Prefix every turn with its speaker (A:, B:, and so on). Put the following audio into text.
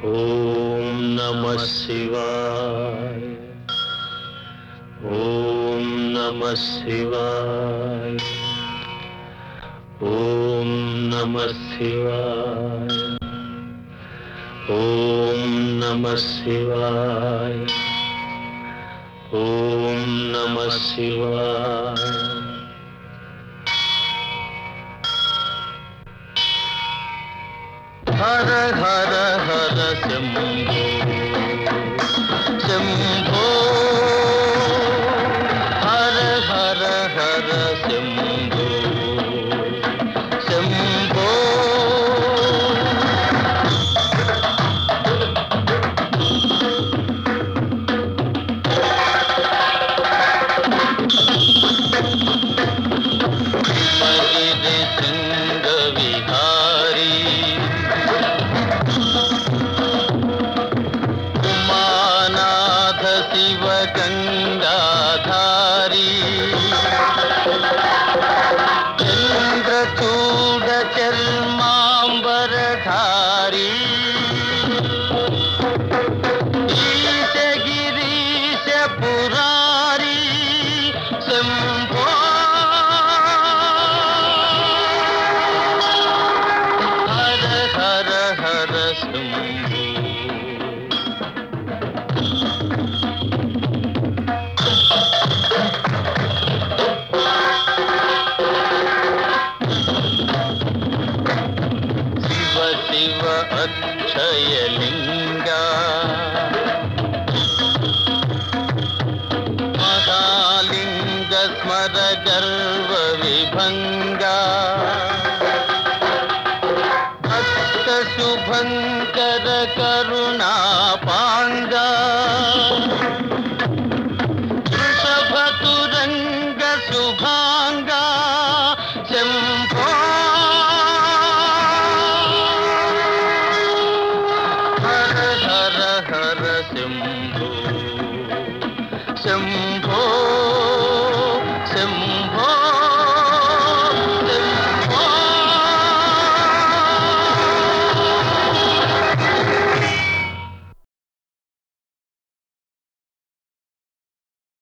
A: ఓం నమః శివాయ. ఓం నమః శివాయ. ఓం నమః శివాయ. ఓం నమః శివాయ. ఓం నమః శివాయ. హర హర హర శంభో శంభో. హర హర హర శంభో శంభో. హిమగిరి శృంగ విహారీ శివ గంగాధారీ చంద్రచూడ చర్మాంబరధారీ ఈశ గిరీశ పురారీ శంభో. హర హర హర శంభో. శివ అక్షయలింగా మహాలింగ స్మర గర్వ విభంగా భక్త శుభంకర కరుణాపాంగా వృషభతురంగ శుభాంగా శంభో. శంభో శంభో శంభో.